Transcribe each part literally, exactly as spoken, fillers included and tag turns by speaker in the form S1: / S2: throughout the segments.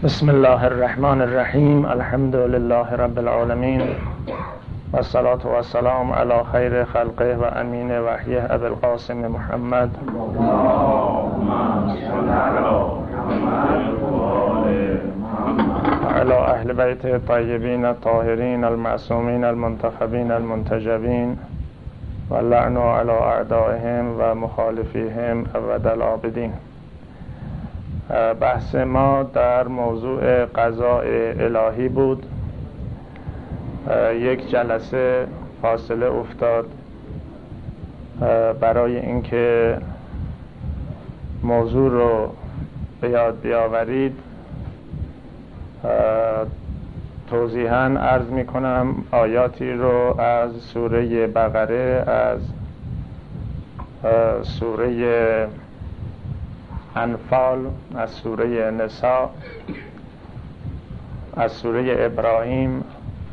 S1: بسم الله الرحمن الرحیم. الحمد لله رب العالمین و الصلاة و السلام علی خیر خلقه و امین وحیه ابی القاسم محمد و علی اهل بیت الطیبین الطاهرین المعصومین المنتخبین المنتجبین و لعن علی اعدائهم و مخالفیهم ابد العابدین. بحث ما در موضوع قضاء الهی بود. یک جلسه فاصله افتاد برای اینکه موضوع رو به یاد بیاورید. توضیحاً عرض می کنم آیاتی رو از سوره بقره، از سوره انفال، از سوره نساء، از سوره ابراهیم،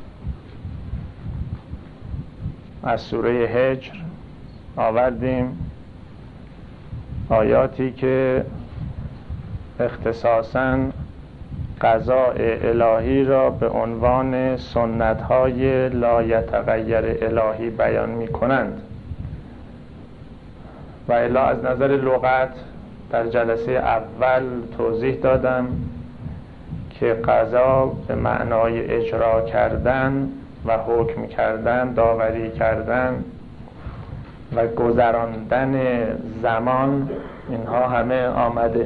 S1: از سوره هجر آوردیم. آیاتی که اختصاصاً قضاء الهی را به عنوان سنت‌های لا یتغیر الهی بیان می کنند. و الا از نظر لغت در جلسه اول توضیح دادم که قضا به معنای اجرا کردن و حکم کردن، داوری کردن و گذراندن زمان، اینها همه آمده.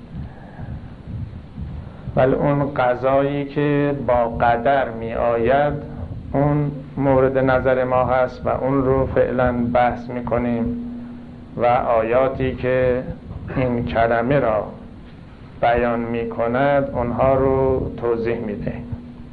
S1: ولی اون قضایی که با قدر می آید اون مورد نظر ما هست و اون رو فعلا بحث می کنیم و آیاتی که این کلمه را بیان می کند اونها رو توضیح می دهیم.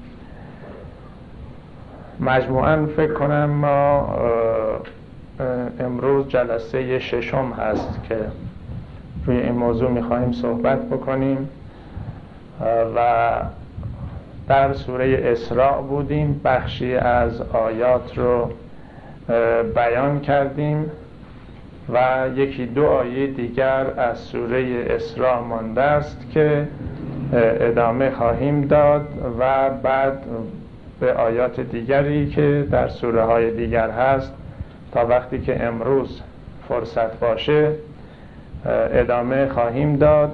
S1: مجموعاً فکر کنم ما امروز جلسه ششم هست که روی این موضوع می خواهیم صحبت بکنیم و در سوره اسراء بودیم. بخشی از آیات رو بیان کردیم و یکی دو آیه دیگر از سوره اسراء مانده است که ادامه خواهیم داد و بعد به آیات دیگری که در سوره های دیگر هست تا وقتی که امروز فرصت باشه ادامه خواهیم داد.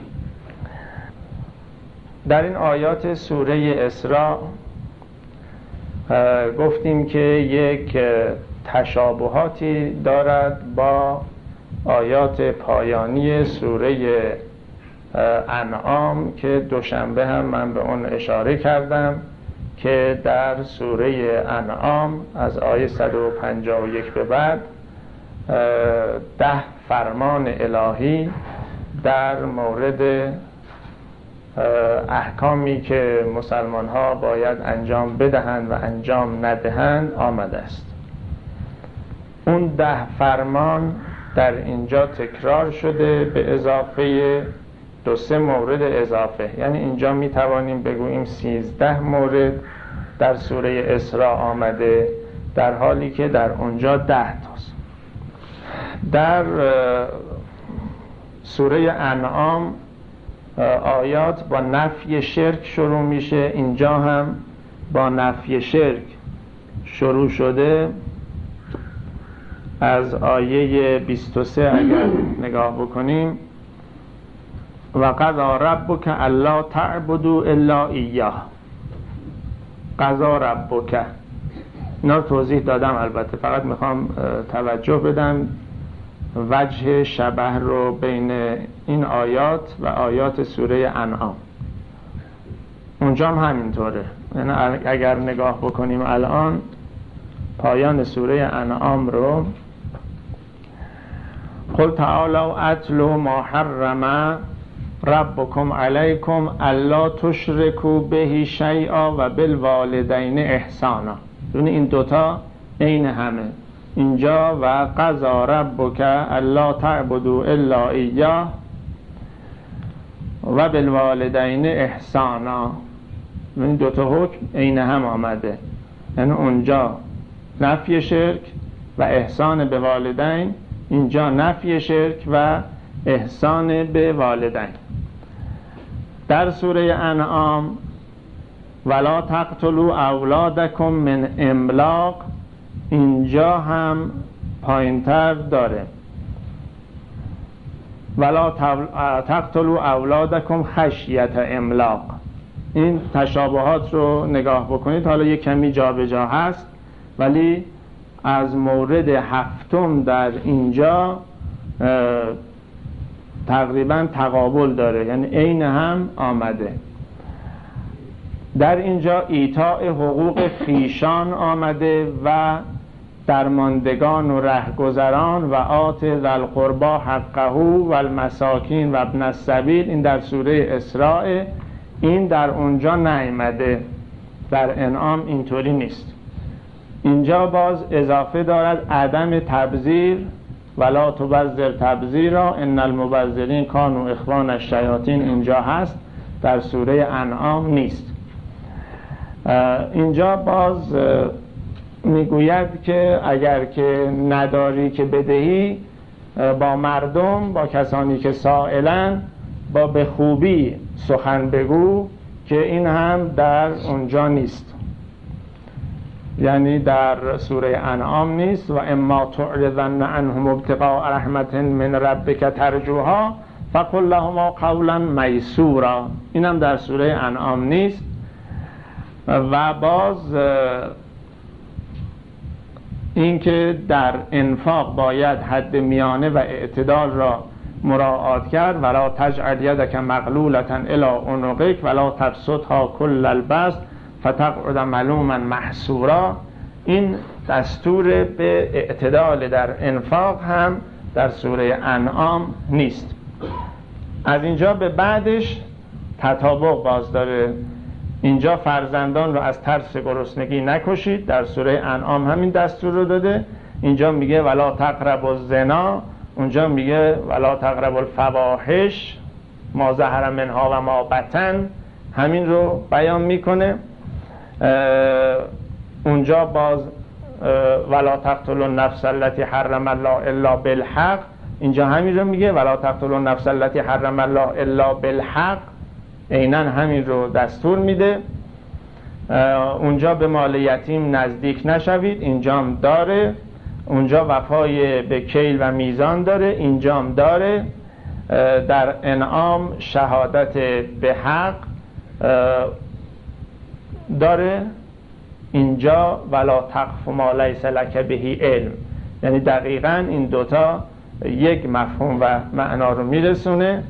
S1: در این آیات سوره اسراء گفتیم که یک تشابهاتی دارد با آیات پایانی سوره انعام که دوشنبه هم من به اون اشاره کردم که در سوره انعام از آیه صد و پنجاه و یک به بعد ده فرمان الهی در مورد احکامی که مسلمان ها باید انجام بدهند و انجام ندهند آمده است. اون ده فرمان در اینجا تکرار شده به اضافه دو سه مورد اضافه، یعنی اینجا می توانیم بگوییم سیزده مورد در سوره اسراء آمده، در حالی که در اونجا ده تاست. در سوره انعام آیات با نفی شرک شروع میشه، اینجا هم با نفی شرک شروع شده. از آیه بیست و سه اگر نگاه بکنیم، و قضا ربک الا تعبدوا الا ایاه. قضا ربک، اینا رو توضیح دادم، البته فقط میخوام توجه بدم وجه شبه رو بین این آیات و آیات سوره انعام. اونجا هم همینطوره، یعنی اگر نگاه بکنیم الان پایان سوره انعام رو، قل تعالوا اتل ما حرم ربکم علیکم الا تشرکوا به شیئا و بالوالدین احسانا. یعنی این دوتا عین همه. اینجا و قضا ربک الا تعبدوا الا ایاه و بالوالدین احسانا. این دوتا حکم عین هم آمده، یعنی اونجا نفی شرک و احسان به والدین، اینجا نفی شرک و احسان به والدین. در سوره انعام ولا تقتلوا اولادکم من املاق، اینجا هم پایینتر داره ولا تقتلوا اولادکم خشیت املاق. این تشابهات رو نگاه بکنید، حالا یک کمی جا به جا هست ولی از مورد هفتم در اینجا تقریبا تقابل داره، یعنی عین هم آمده. در اینجا ایتاء حقوق خیشان آمده و درماندگان و رهگذران و آت ذی القربی حقه و المساکین و ابن السبیل. این در سوره اسراء، این در اونجا نیامده، در انعام اینطوری نیست. اینجا باز اضافه دارد عدم تبذیر، ولا تبذر تبذیرا ان المبذرین کانوا اخوان الشیاطین، اینجا هست، در سوره انعام نیست. اینجا باز میگوید که اگر که نداری که بدهی، با مردم، با کسانی که سائلن، با به خوبی سخن بگو، که این هم در اونجا نیست، یعنی در سوره انعام نیست. و اما تعرضن عنهم ابتغاء رحمت من ربک ترجوها فقل لهما قولا میسورا، این هم در سوره انعام نیست. و باز اینکه در انفاق باید حد میانه و اعتدال را مراعات کرد. ولا تجعل یدک مغلولة الی عنقک ولا تبسطها کل البسط فتقعد ملوما محسورا. این دستور به اعتدال در انفاق هم در سوره انعام نیست. از اینجا به بعدش تطابق باز داره. اینجا فرزندان رو از ترس گرسنگی نکشید، در سوره انعام همین دستور رو داده. اینجا میگه ولا تقربوا الزنا، اونجا میگه ولا تقربوا الفواحش ما ظهر منها و ما بطن، همین رو بیان میکنه. اونجا باز ولا تقتلوا النفس التي حرم الله الا بالحق، اینجا همین رو میگه ولا تقتلوا النفس التي حرم الله الا بالحق، عیناً همین رو دستور میده. اونجا به مال یتیم نزدیک نشوید، اینجام داره. اونجا وفای به کیل و میزان داره، اینجام داره. در انعام شهادت به حق داره، اینجا ولا تقف ما لیس لک به علم. یعنی دقیقاً این دوتا یک مفهوم و معنا رو میرسونه.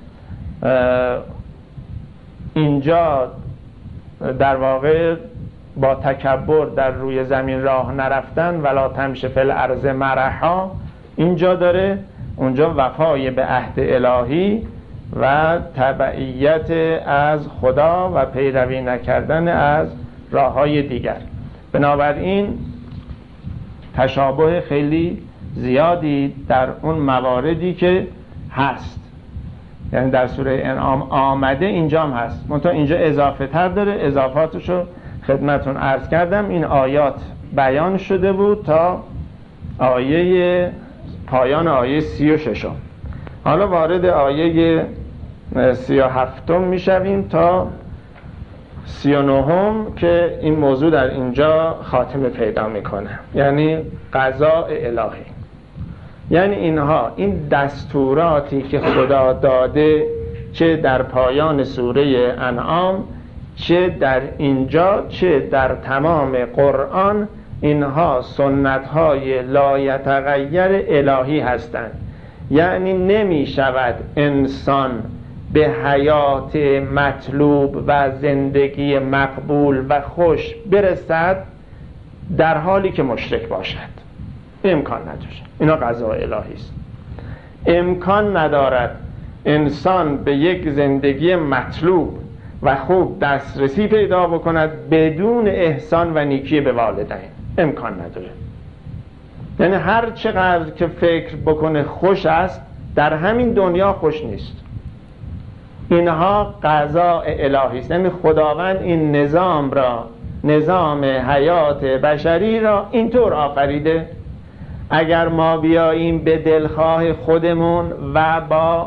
S1: اینجا در واقع با تکبر در روی زمین راه نرفتن، ولا تمشی فی الارض مرحا، اینجا داره. اونجا وفای به عهد الهی و تبعیت از خدا و پیروی نکردن از راههای دیگر. بنابراین تشابه خیلی زیادی در اون مواردی که هست، یعنی در سوره انعام آمده اینجا هم هست، منتها اینجا اضافه تر داره. اضافاتشو خدمتون عرض کردم. این آیات بیان شده بود تا آیه پایان آیه سی و ششم. حالا وارد آیه سی و هفتم میشویم تا سی و نهم که این موضوع در اینجا خاتمه پیدا میکنه، یعنی قضاء الهی. یعنی اینها، این دستوراتی که خدا داده، چه در پایان سوره انعام، چه در اینجا، چه در تمام قرآن، اینها سنت‌های لا یتغیر الهی هستند. یعنی نمی شود انسان به حیات مطلوب و زندگی مقبول و خوش برسد در حالی که مشرک باشد. امکان نداره. اینا قضا الهی است. امکان ندارد انسان به یک زندگی مطلوب و خوب دسترسی پیدا بکند بدون احسان و نیکی به والدین. امکان نداره. یعنی هر چقدر که فکر بکنه خوش است، در همین دنیا خوش نیست. اینها قضاء الهی است. یعنی خداوند این نظام را، نظام حیات بشری را اینطور آفریده. اگر ما بیاییم به دلخواه خودمون و با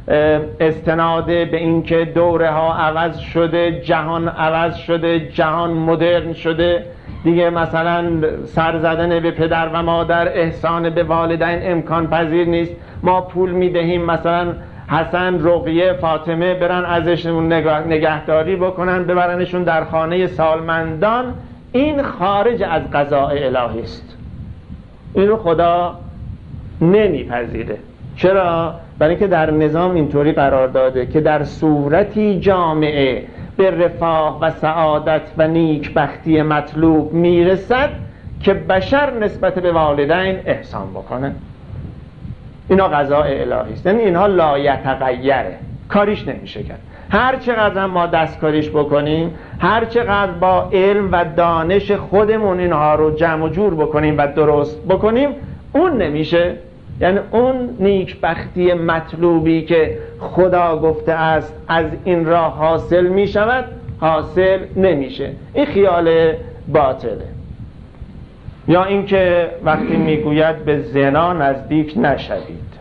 S2: استناد به این که دوره ها عوض شده، جهان عوض شده، جهان مدرن شده دیگه، مثلا سر زدن به پدر و مادر، احسان به والدین امکان پذیر نیست. ما پول میدهیم مثلا حسن، رقیه، فاطمه برن ازشون نگهداری بکنن، ببرنشون در خانه سالمندان. این خارج از قضاء الهی است، این رو خدا نمیپذیره. چرا؟ برای اینکه در نظام اینطوری قرار داده که در صورتی جامعه به رفاه و سعادت و نیکبختی مطلوب میرسد که بشر نسبت به والدین احسان بکنه. اینا قضاء الهی است، یعنی اینها لا یتغیره، کاریش نمیشه کرد. هر چقدر ما دستکاریش بکنیم، هر چقدر با علم و دانش خودمون اینها رو جمع و جور بکنیم و درست بکنیم، اون نمیشه. یعنی اون نیکبختی مطلوبی که خدا گفته است از این راه حاصل می شود، حاصل نمیشه. این خیال باطله. یا اینکه وقتی میگوید به زنا نزدیک نشوید،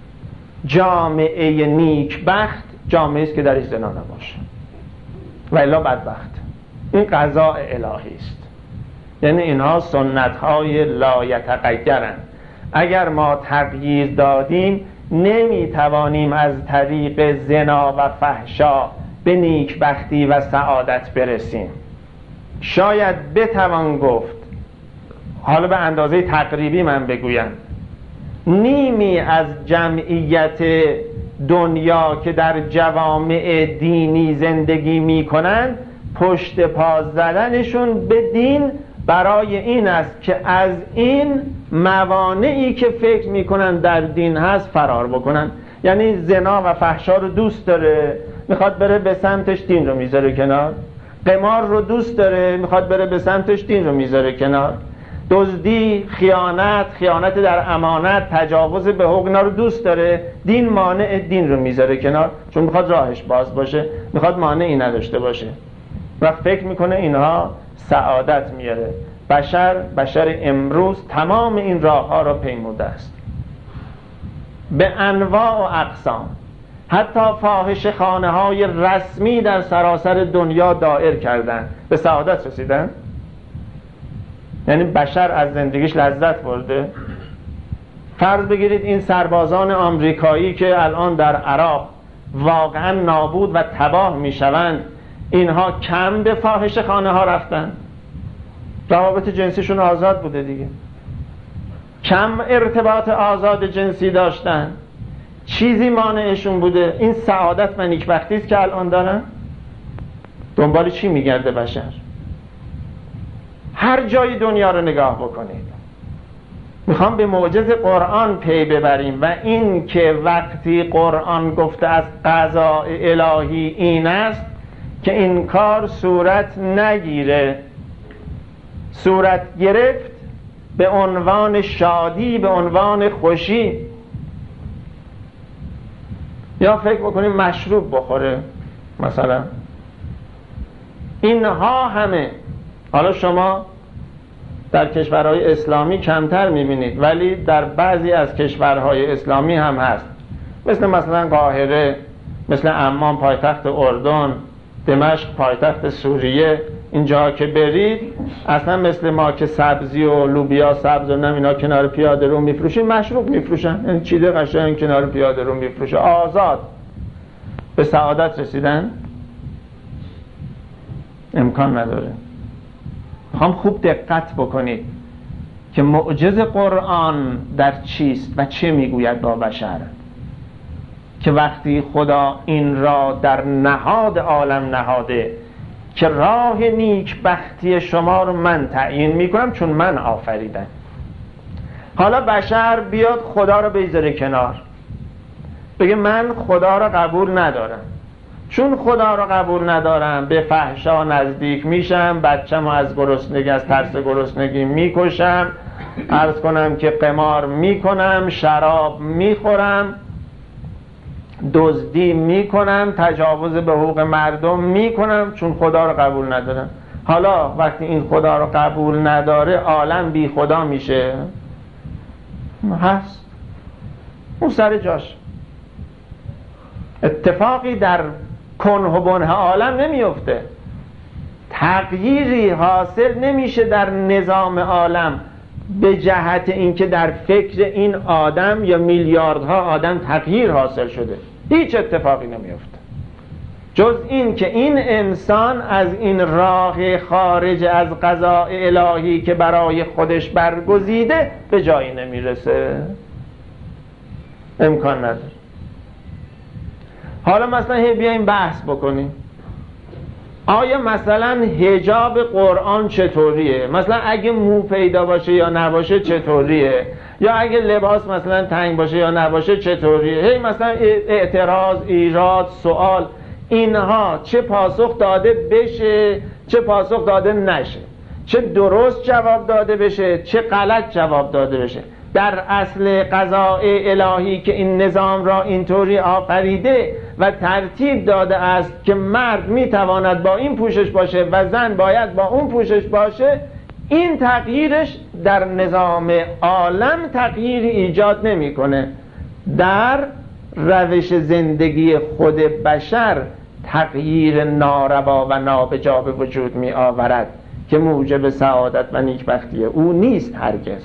S2: جامعه نیکبخت جامعه است که درش زنا نباشه و الا بدبخت. این قضاء الهی است. یعنی اینها سنت های لا یتغیرند. اگر ما تغییر دادیم نمیتوانیم از طریق زنا و فحشا به نیکبختی و سعادت برسیم. شاید بتوان گفت، حالا به اندازه تقریبی من بگویم، نیمی از جمعیت دنیا که در جوامع دینی زندگی میکنند، پشت پا زدنشون به دین برای این است که از این موانعی که فکر میکنن در دین هست فرار بکنن. یعنی زنا و فحشا رو دوست داره، میخواد بره به سمتش، دین رو میذاره کنار. قمار رو دوست داره، میخواد بره به سمتش، دین رو میذاره کنار. دزدی، خیانت، خیانت در امانت، تجاوز به حقوق، اینا رو دوست داره، دین مانع، دین رو میذاره کنار، چون میخواد راهش باز باشه، میخواد مانعی نداشته باشه و فکر میکنه اینها سعادت میاره. بشر بشر امروز تمام این راه ها را پیموده است به انواع و اقسام. حتی فاحش خانه های رسمی در سراسر دنیا دایر کردن، به سعادت رسیدن. یعنی بشر از زندگیش لذت برده. فرض بگیرید این سربازان آمریکایی که الان در عراق واقعا نابود و تباه میشوند، اینها کم به فاحش خانه ها رفتن؟ روابط جنسیشون آزاد بوده دیگه، کم ارتباط آزاد جنسی داشتن، چیزی مانعشون بوده؟ این سعادت و نیکبختی است که الان دارن. دنبال چی میگرده بشر؟ هر جای دنیا رو نگاه بکنید، میخوام به معجز قرآن پی ببریم و این که وقتی قرآن گفته از قضاء الهی این است که این کار صورت نگیره، صورت گرفت به عنوان شادی، به عنوان خوشی. یا فکر بکنیم مشروب بخوره مثلا، اینها همه. حالا شما در کشورهای اسلامی کمتر میبینید، ولی در بعضی از کشورهای اسلامی هم هست، مثل مثلا قاهره، مثل عمان پایتخت اردن، دمشق پایتخت سوریه. اینجا که برید اصلا مثل ما که سبزی و لوبیا سبز و نم اینا کنار پیاده رو میفروشین، مشروب میفروشن. این چیده قشنگ کنار پیاده رو میفروشه. آزاد. به سعادت رسیدن امکان نداره. میخوام خوب دقت بکنید که معجز قرآن در چیست و چه میگوید با بشر، که وقتی خدا این را در نهاد عالم نهاده که راه نیکبختی شما رو من تعیین میکنم چون من آفریدم. حالا بشر بیاد خدا رو بذاره کنار، بگه من خدا رو قبول ندارم، چون خدا رو قبول ندارم به فحشا نزدیک میشم، بچه‌مو از گرسنگی، از ترس گرسنگی میکشم، عرض کنم که قمار میکنم، شراب میخورم، دزدی میکنم، تجاوز به حقوق مردم میکنم، چون خدا رو قبول ندارم. حالا وقتی این خدا رو قبول نداره عالم بی خدا میشه؟ هست، اون سر جاش. اتفاقی در کنه و بنه عالم نمیفته، تغییری حاصل نمیشه در نظام عالم به جهت اینکه در فکر این آدم یا میلیاردها آدم تغییر حاصل شده. هیچ اتفاقی نمیفته جز این که این انسان از این راه خارج از قضاء الهی که برای خودش برگزیده به جایی نمیرسه، امکان نداره. حالا مثلا هی بیایم بحث بکنیم آیا مثلا حجاب قرآن چطوریه، مثلا اگه مو پیدا باشه یا نباشه چطوریه، یا اگه لباس مثلا تنگ باشه یا نباشه چطوریه. هی مثلا اعتراض، ایراد، سوال، اینها چه پاسخ داده بشه چه پاسخ داده نشه، چه درست جواب داده بشه چه غلط جواب داده بشه. در اصل قضاء الهی که این نظام را اینطوری آفریده و ترتیب داده است که مرد میتواند با این پوشش باشه و زن باید با اون پوشش باشه، این تغییرش در نظام عالم تغییری ایجاد نمیکنه، در روش زندگی خود بشر تغییر ناروا و نابجا به وجود می آورد که موجب سعادت و نیکبختی او نیست هرگز.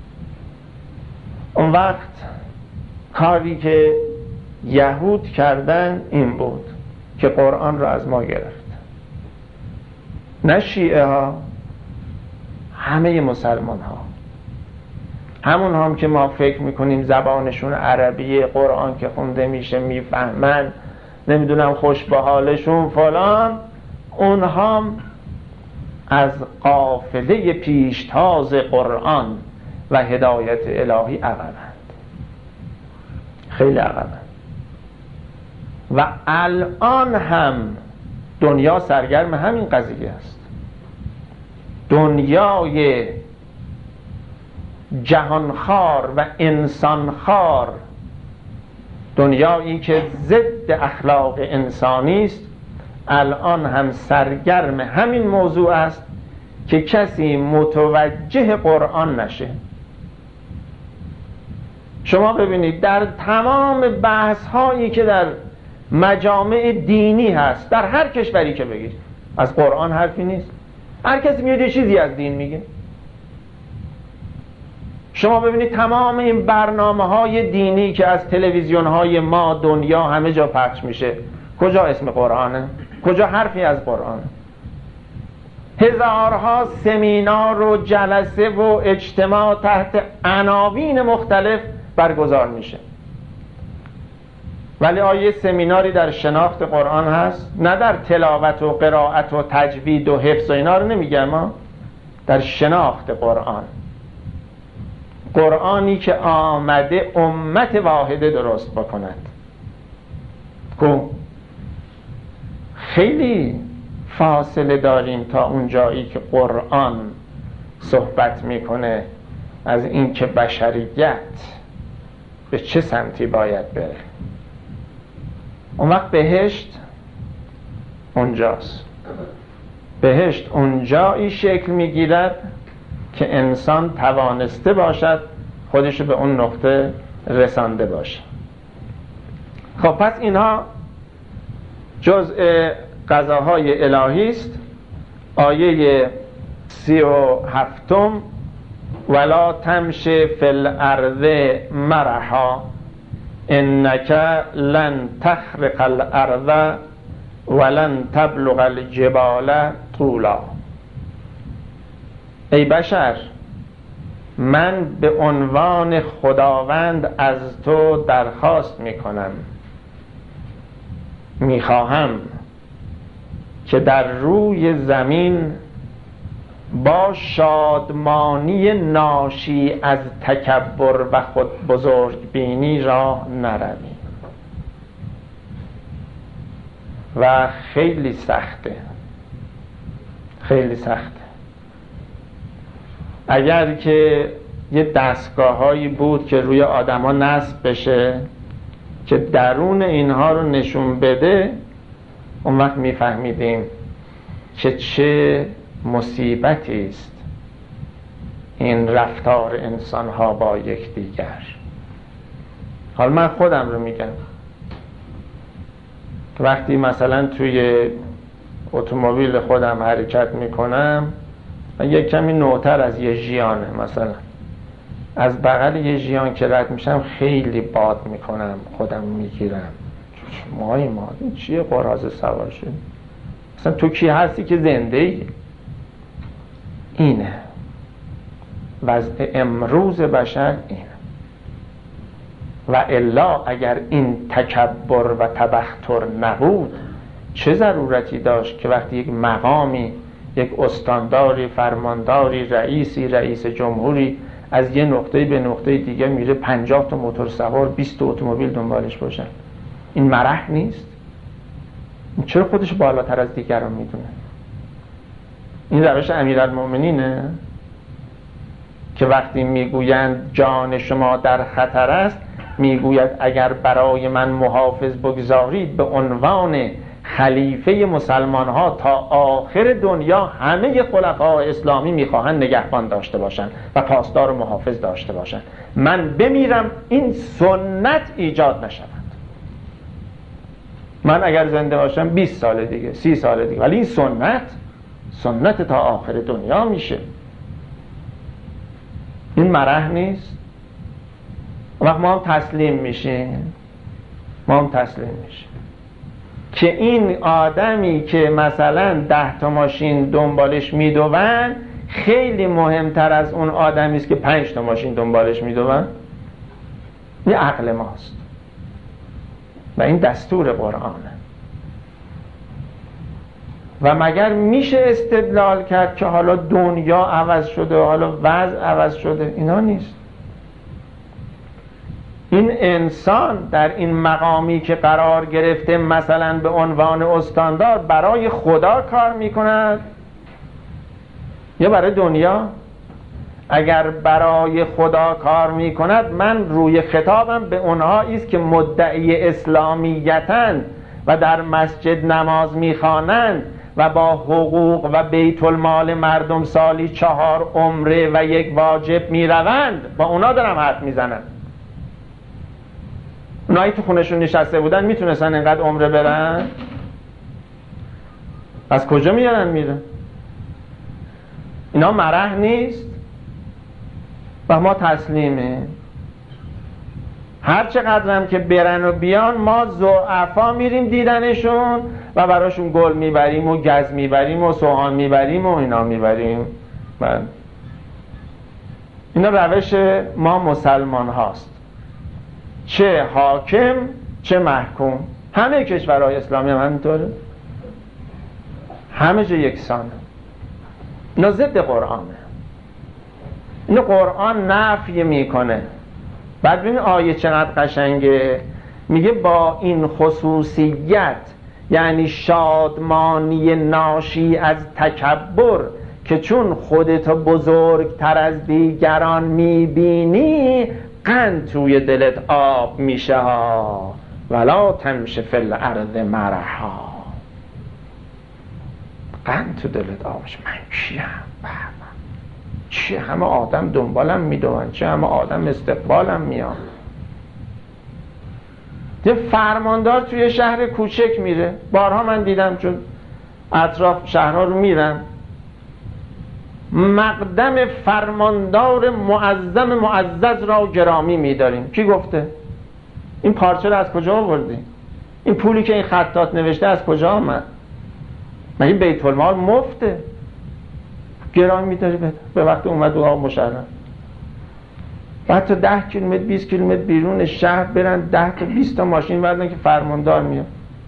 S2: اون وقت کاری که یهود کردن این بود که قرآن را از ما گرفت، نه شیعه ها، همه مسلمان ها، همون هم که ما فکر میکنیم زبانشون عربیه، قرآن که خونده میشه میفهمن، نمیدونم خوش به حالشون فلان، اونها از قافله پیشتاز قرآن و هدایت الهی عقبند، خیلی عقبند. و الان هم دنیا سرگرم همین قضیه است. دنیای جهانخوار و انسانخوار، دنیایی که ضد اخلاق انسانی است، الان هم سرگرم همین موضوع است که کسی متوجه قرآن نشه. شما ببینید در تمام بحث هایی که در مجامع دینی هست در هر کشوری که بگید، از قرآن حرفی نیست. هر کسی میاد یه چیزی از دین میگه. شما ببینید تمام این برنامه های دینی که از تلویزیون های ما دنیا همه جا پخش میشه، کجا اسم قرآنه؟ کجا حرفی از قرآنه؟ هزارها سمینار و جلسه و اجتماع تحت عناوین مختلف برگزار میشه، ولی آیا سمیناری در شناخت قرآن هست؟ نه در تلاوت و قرائت و تجوید و حفظ و اینا رو نمیگم ما، در شناخت قرآن. قرآنی که آمده امت واحده درست بکند. خیلی فاصله داریم تا اون جایی که قرآن صحبت میکنه از این که بشریت به چه سمتی باید بره. اون وقت بهشت اونجاست. بهشت اونجایی شکل میگیرد که انسان توانسته باشد خودشو به اون نقطه رسانده باشه. خب پس اینها جزء قضاهای الهی است. آیه سی و هفتم ولا تمش فی الارض مرحا انک لن تخرق الارض ولن تبلغ الجبال طولا. ای بشر، من به عنوان خداوند از تو درخواست میکنم، میخواهم که در روی زمین با شادمانی ناشی از تکبر و خود بزرگ بینی راه نروی. و خیلی سخته، خیلی سخته. اگر که یه دستگاه هایی بود که روی آدم ها نصب بشه که درون اینها رو نشون بده، اون وقت میفهمیدیم که چه مصیبتی است این رفتار انسان ها با یکدیگر. حالا من خودم رو میگم، وقتی مثلا توی اتومبیل خودم حرکت میکنم و یک کمی نوتر از یه ژیانه، مثلا از بغل یه ژیان که رد میشم خیلی باد میکنم، خودم میگیرم، مای ما این چیه قراضه سوار شد؟ مثلا تو کی هستی که زنده ای؟ اینه وضع امروز بشر، اینه. و الا اگر این تکبر و تبختر نبود، چه ضرورتی داشت که وقتی یک مقامی، یک استانداری، فرمانداری، رئیسی، رئیس جمهوری از یه نقطه به نقطه دیگه میره پنجاه تا موتور سوار، بیست تا اتومبیل دنبالش باشن؟ این مرح نیست؟ چرا خودش بالاتر از دیگران میدونه؟ این روش امیرالمومنینه که وقتی میگویند جان شما در خطر است، میگوید اگر برای من محافظ بگذارید به عنوان خلیفه مسلمان ها تا آخر دنیا همه خلفای اسلامی میخواهند نگهبان داشته باشند و پاسدار و محافظ داشته باشند، من بمیرم این سنت ایجاد نشود. من اگر زنده باشم بیست سال دیگه، سی سال دیگه، ولی این سنت سنت تا آخر دنیا میشه. این مرح نیست؟ وقت ما هم تسلیم میشیم، ما هم تسلیم میشیم که این آدمی که مثلا ده تا ماشین دنبالش میدوند خیلی مهمتر از اون آدمی است که پنج تا ماشین دنبالش میدوند. این عقل ماست و این دستور قرآنه. و مگر میشه استدلال کرد که حالا دنیا عوض شده، حالا وضع عوض شده؟ اینا نیست. این انسان در این مقامی که قرار گرفته مثلا به عنوان استاندار برای خدا کار میکند یا برای دنیا؟ اگر برای خدا کار میکند، من روی خطابم به اونهایی است که مدعی اسلامیتن و در مسجد نماز میخوانند و با حقوق و بیت المال مردم سالی چهار عمره و یک واجب میروند، با اونا دارم حرف میزنم. اونایی تو خونشون نشسته بودن میتونستن اینقدر عمره برن؟ از کجا میارن میرن؟ اینا مرح نیست؟ و ما تسلیمه. هر چقدرم که برن و بیان ما ضعفا میریم دیدنشون و براشون گل میبریم و گز میبریم و سوهان میبریم و اینا میبریم. من اینا روش ما مسلمان هاست، چه حاکم چه محکوم. همه کشورهای اسلامی هم همینطوره، همه جا یکسانه. اینا ضد قرآنه. اینو قرآن نفی میکنه. بعد ببین آیه چقدر قشنگه، میگه با این خصوصیت، یعنی شادمانی ناشی از تکبر، که چون خودتو بزرگتر از دیگران میبینی قند توی دلت آب میشه ها، ولا تمش فی الارض مرحا. قند تو دلت آب میشه. من کیم؟ چه همه آدم دنبالم میدون، چه همه آدم استقبالم میان. یه فرماندار توی شهر کوچک میره، بارها من دیدم چون اطراف شهرها رو میرم، مقدم فرماندار معظم معزز را گرامی میداریم. کی گفته؟ این پارچه رو از کجا آوردی؟ این پولی که این خطاط نوشته از کجا آمد؟ مگه بیت المال مفته؟ گرامی میداری بده. به وقت اومد آقا مشرف، بعد تا ده کیلومتر بیست کیلومتر بیرون شهر برن، ده تا بیست تا ماشین بردن که فرماندار میاد.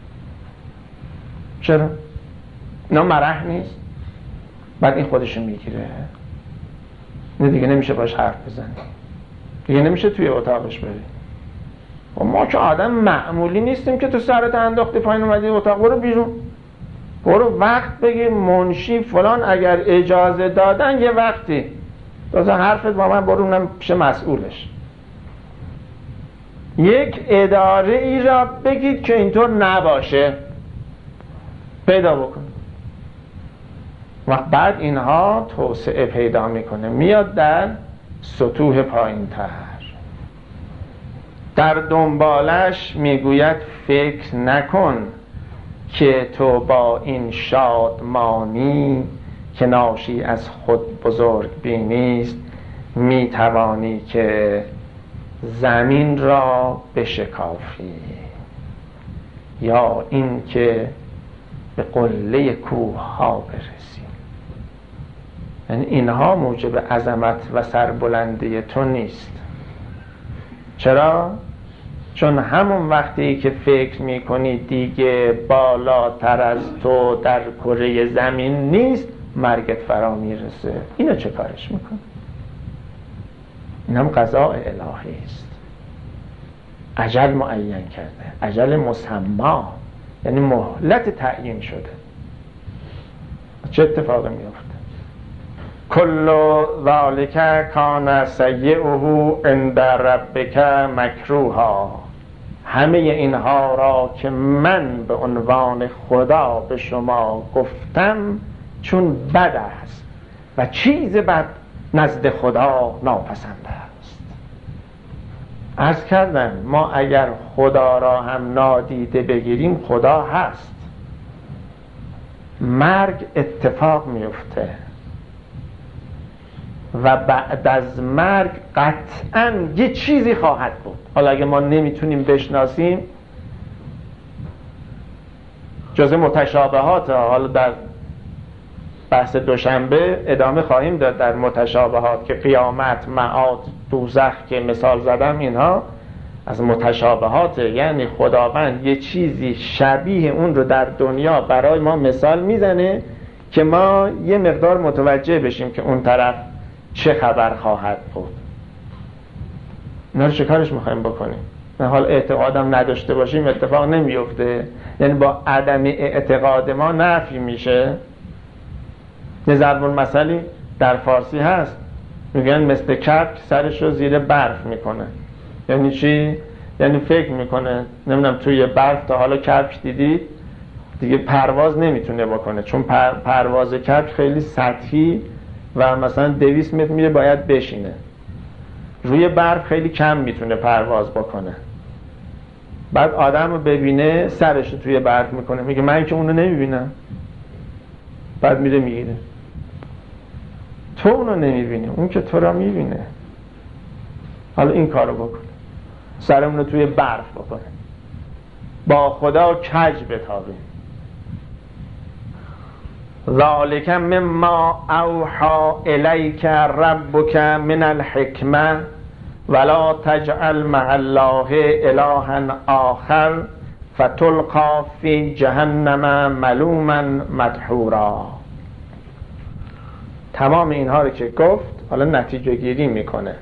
S2: چرا؟ اینا مرح نیست؟ بعد این خودشو میگیره، نه دیگه نمیشه باش حرف بزنی، دیگه نمیشه توی اتاقش بری. و ما که آدم معمولی نیستیم که تو سرت انداختی پایین اومدی اتاق. برو بیرون، برو وقت بگیر، منشی فلان اگر اجازه دادن یه وقتی تازه حرفت با من، برو اونم پیش مسئولش. یک اداره ای را بگید که اینطور نباشه، پیدا بکن. و بعد اینها توسعه پیدا میکنه، میاد در سطوح پایین تر. در دنبالش میگوید فکر نکن که تو با این شادمانی که ناشی از خود بزرگ بینیست می توانی که زمین را بشکافی، یا این که به قله کوه ها برسی. یعنی اینها موجب عظمت و سربلندی تو نیست. چرا؟ چون همون وقتی که فکر میکنی دیگه بالاتر از تو در کره زمین نیست، مرگت فرا میرسه. اینو چه کارش میکنه؟ این هم قضاء الهی است. اجل معین کرده، اجل مسما، یعنی مهلت تعیین شده. چه اتفاقی میفته؟ کل ذالک کان سیئه عند ربک مکروها. همه اینها را که من به عنوان خدا به شما گفتم چون بد است و چیز بد نزد خدا ناپسند است. عرض کردم ما اگر خدا را هم نادیده بگیریم خدا هست. مرگ اتفاق میفته و بعد از مرگ قطعاً یه چیزی خواهد بود. حالا اگه ما نمیتونیم بشناسیم، جزء متشابهات، حالا در بحث دوشنبه ادامه خواهیم داد در متشابهات که قیامت، معاد، دوزخ که مثال زدم، اینها از متشابهات. یعنی خداوند یه چیزی شبیه اون رو در دنیا برای ما مثال میزنه که ما یه مقدار متوجه بشیم که اون طرف چه خبر خواهد بود. اینا رو چه کارش میخوایم بکنیم؟ من حال اعتقادم نداشته باشیم اتفاق نمیفته. یعنی با عدم اعتقاد ما نفی میشه. یه ضرب المثلی در فارسی هست، میگن مثل کبک سرش رو زیر برف میکنه. یعنی چی؟ یعنی فکر میکنه نمیدونم توی برف تا حالا کبک دیدید؟ دیگه پرواز نمیتونه بکنه، چون پر پرواز کبک خیلی سطحی و مثلا دویست متر میره باید بشینه. روی برف خیلی کم میتونه پرواز بکنه. بعد آدم رو ببینه سرش رو توی برف میکنه، میگه من که اونو نمیبینم. بعد میره میگیره. تو اونو نمیبینی، اون که تو را میبینه. حالا این کارو بکنه، سرمون رو توی برف بکنه، با خدا کج بتابیم. ذالک مما اوحی الیک ربک من الحکمه ولا تجعل مع الله الها آخر فتلقى فی جهنم ملوما مدحورا. تمام اینها رو که گفت حالا نتیجه گیری میکنه.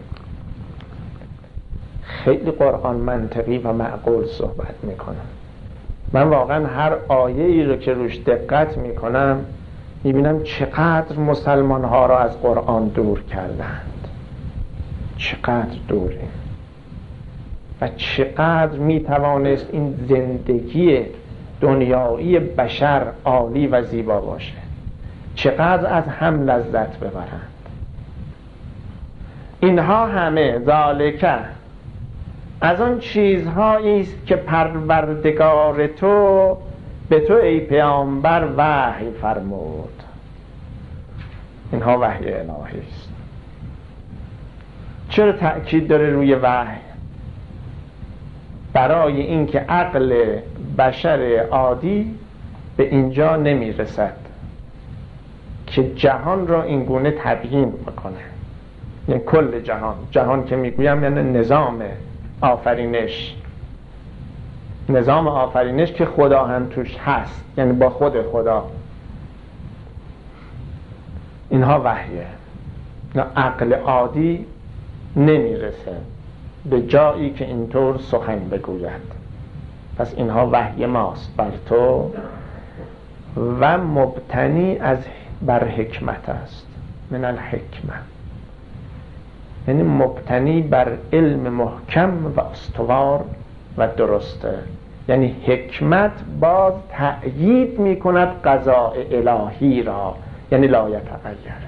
S2: خیلی قرآن منطقی و معقول صحبت میکنه. من واقعا هر آیه ای رو که روش دقت میکنم میبینم چقدر مسلمان ها را از قرآن دور کردند، چقدر دوره و چقدر میتوانست این زندگی دنیایی بشر عالی و زیبا باشه، چقدر از هم لذت ببرند. اینها همه ذالکه از آن چیزهایی است که پروردگار تو به تو ای پیامبر وحی فرمود. اینها وحی الهی است. چرا تأکید داره روی وحی؟ برای اینکه عقل بشر عادی به اینجا نمیرسد که جهان را اینگونه تبیین بکنه. یعنی کل جهان، جهان که میگویم یعنی نظام آفرینش، نظام آفرینش که خدا هم توش هست، یعنی با خود خدا. اینها وحیه. نه عقل عادی نمیرسه به جایی که اینطور سخن بگوید. پس اینها وحی ماست بر تو و مبتنی از بر حکمت است. من الحکمه یعنی مبتنی بر علم محکم و استوار و درسته. یعنی حکمت باز تأیید می کند قضاء الهی را، یعنی لا یتغیره.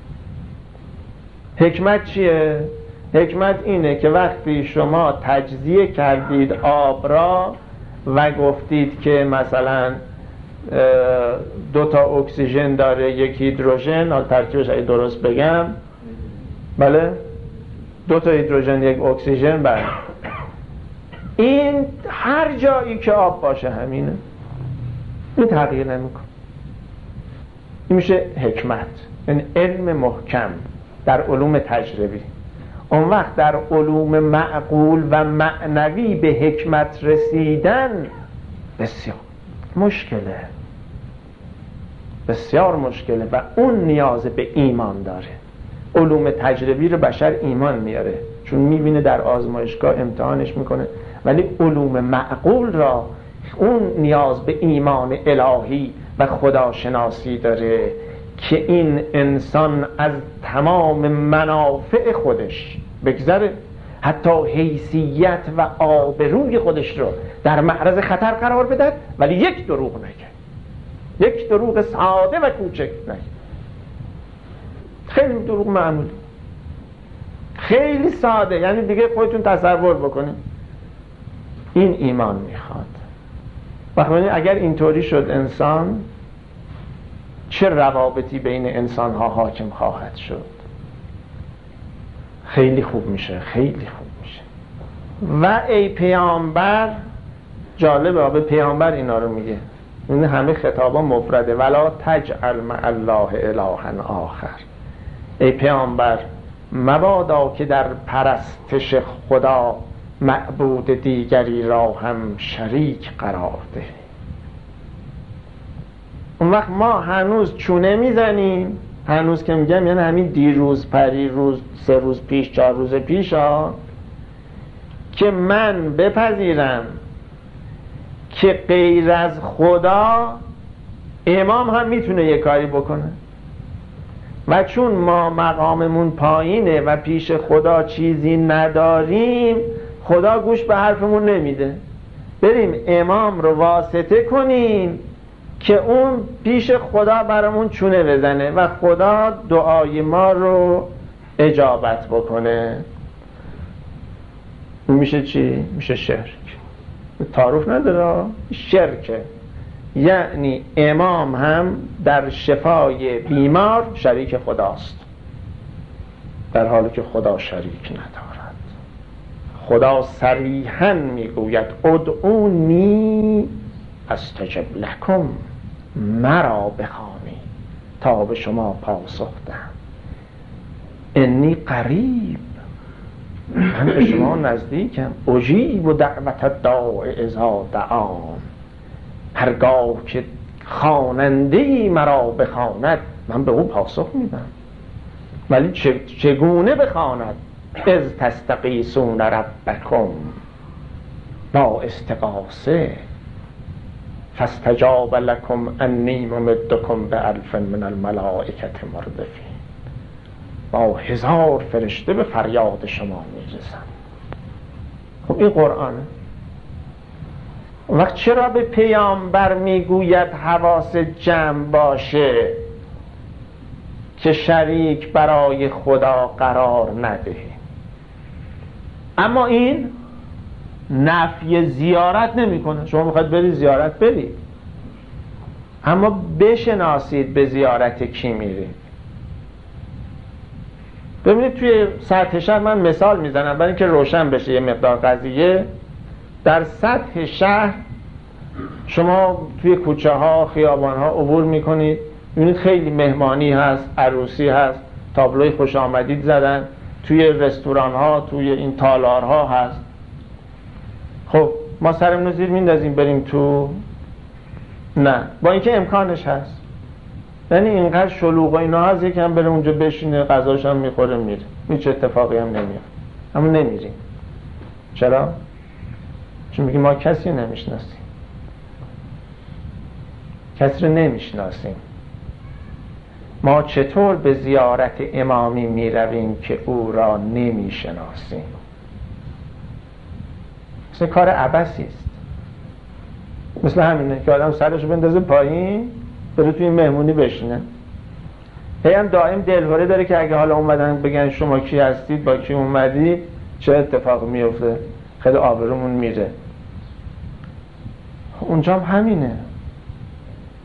S2: حکمت چیه؟ حکمت اینه که وقتی شما تجزیه کردید آب را و گفتید که مثلا دو تا اکسیژن داره، یک هیدروژن، حالا ترکیبش اگه درست بگم، بله دو تا هیدروژن یک اکسیژن، بله این هر جایی که آب باشه همینه، این تغییر نمیکنه. این میشه حکمت، یعنی علم محکم در علوم تجربی. اون وقت در علوم معقول و معنوی به حکمت رسیدن بسیار مشکله، بسیار مشکله و اون نیاز به ایمان داره. علوم تجربی رو بشر ایمان میاره چون میبینه در آزمایشگاه امتحانش میکنه، ولی علوم معقول را اون نیاز به ایمان الهی و خداشناسی داره که این انسان از تمام منافع خودش بگذره، حتی حیثیت و آبروی خودش رو در معرض خطر قرار بده، ولی یک دروغ نگه، یک دروغ ساده و کوچک نگه، خیلی دروغ معمولی، خیلی ساده، یعنی دیگه خودتون تصور بکنید. این ایمان میخواد. وقتی اگر اینطوری شد انسان، چه روابطی بین انسان ها حاکم خواهد شد؟ خیلی خوب میشه، خیلی خوب میشه. و ای پیامبر، جالبه به پیامبر اینا رو میگه، این همه خطابا مفرده، ولا تجعل مع الله الها آخر. ای پیامبر مبادا که در پرستش خدا معبود دیگری را هم شریک قرار ده. اون وقت ما هنوز چونه میزنیم، هنوز که میگم یعنی همین دیروز، پری روز، سه روز پیش، چهار روز پیش ها، که من بپذیرم که غیر از خدا امام هم میتونه یه کاری بکنه و چون ما مقاممون پایینه و پیش خدا چیزی نداریم، خدا گوش به حرفمون نمیده. بریم امام رو واسطه کنیم که اون پیش خدا برامون چونه بزنه و خدا دعای ما رو اجابت بکنه. میشه چی؟ میشه شرک. تعارف نداره، شرکه. یعنی امام هم در شفای بیمار شریک خداست، در حالی که خدا شریک ندارد. خدا صریحاً میگوید ادعونی استجب لکم، مرا بخوانی تا به شما پاسخ دهم. انی قریب، من به شما نزدیکم. اجیب دعوت الداع اذا دعان، هرگاه که خواننده‌ای مرا بخواند من به او پاسخ میدم. ولی چگونه بخواند؟ اذ تستغیثون ربکم با استغاثه فاستجاب لکم انی ممدکم بالف من الملائکه مردفین. با هزار فرشته به فریاد شما میرسم. خب این قرآنه. وقت چرا به پیامبر میگوید حواس جمع باشه که شریک برای خدا قرار نده؟ اما این نفی زیارت نمیکنه. شما میخواید برید زیارت برید، اما بشناسید به زیارت کی میرید. ببینید توی سطح شهر، من مثال میزنم برای اینکه روشن بشه یه مقدار قضیه. در سطح شهر شما توی کوچه ها، خیابان ها عبور میکنید، میبینید خیلی مهمانی هست، عروسی هست، تابلوی خوش آمدید زدن، توی رستوران ها، توی این تالار ها هست. خب ما سرمون رو زیر میندازیم بریم تو؟ نه، با اینکه امکانش هست. یعنی اینقدر شلوغ و اینا هست، یکم بره اونجا بشینه، غذاش هم میخوره میره، هیچ اتفاقی هم نمیاد، اما نمیریم. چرا؟ چون میگیم ما کسی نمیشناسیم، کسی رو نمیشناسیم. ما چطور به زیارت امامی میرویم که او را نمیشناسیم؟ مثل کار عبثی است. مثل همینه که آدم سرشو بندازه پایین بره توی مهمونی بشینه. هی هم دائم دلهوره داره که اگه حالا اومدن بگن شما کی هستید، با کی اومدید، چه اتفاق میفته، خیلی آبرومون میره. اونجا هم همینه.